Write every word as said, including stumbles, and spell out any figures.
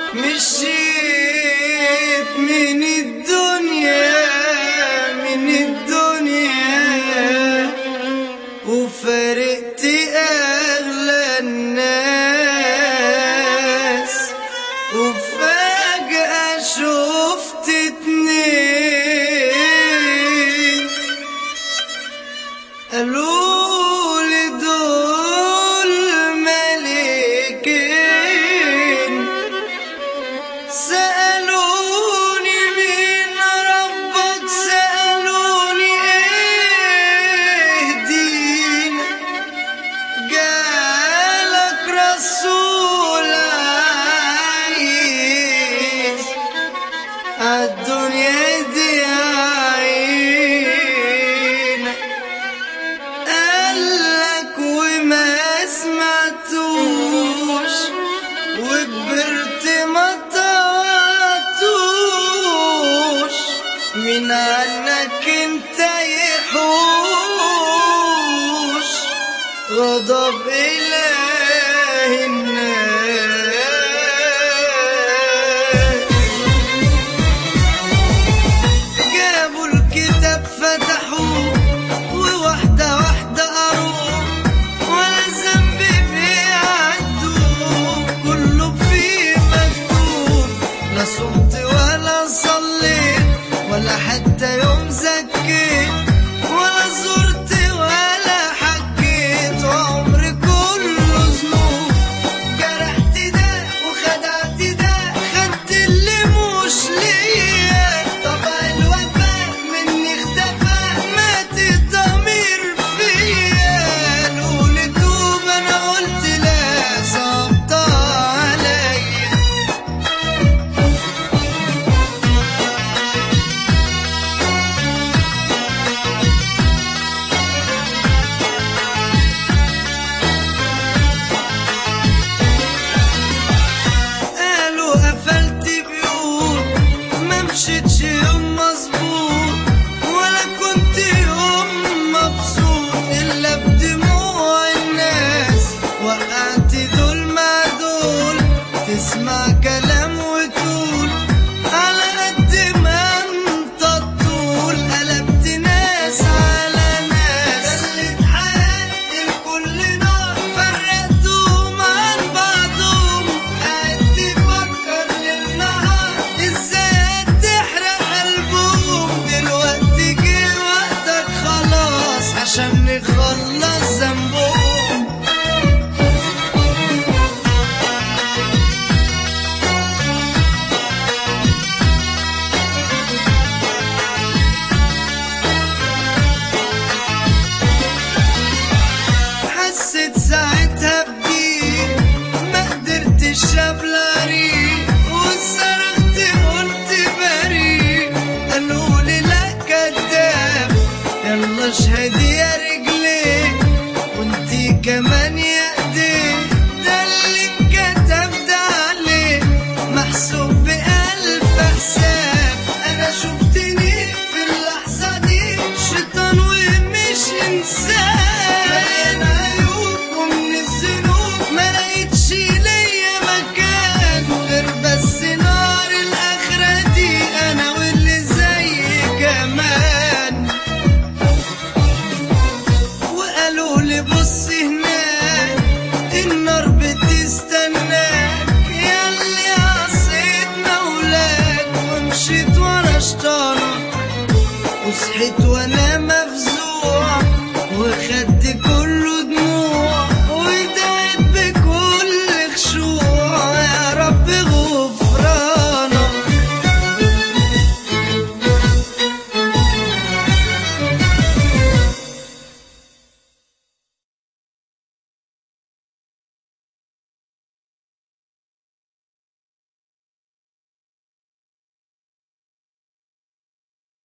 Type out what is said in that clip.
مشيت من الدنيا من الدنيا وفارقت أغلى الناس، وفجأة شفت اتنين قالولي دول ملكين، سألوني مين ربك، سألوني ايه دينك، جالك رسول عايز عالدنيا دي عينك، قالك وما سمعتوش وكبرت ما طوعتوش، من عنك انت يحوش غضب إله الناس. جابوا الكتاب فتحوه وواحدة واحدة قروه، ولا ذنب بيعدوه كله فيه مكتوب، لا صمت ولا صليت ولا حتى يوم زكيت ولا زرت ولا حكيت، وعمري كله ذنوب، جرحت ده وخدعت ده، خدت اللي مش ليا، طبع الوفاء مني اختفى، مات الضمير فيا، قالولي توب انا قلت لا، صعبتها عليا. قالوا قفلت بيوت ما مشيتش يوم مظبوط، ولا كنت يوم مبسوط الا بدموع الناس، وقعت دول مع دول تسمع كلام وتقول على قد ما انت الطول، قلبت ناس على ناس، خليت حياتي الكل نار، فرقتهم عن بعضهم، قاعد تفكر للنهار ازاي تحرق قلبهم، دلوقتي جه وقتك خلاص عشان نخلص ذنبهم. حسيت ساعتها بضيق ما قدرتش ابلع ريق،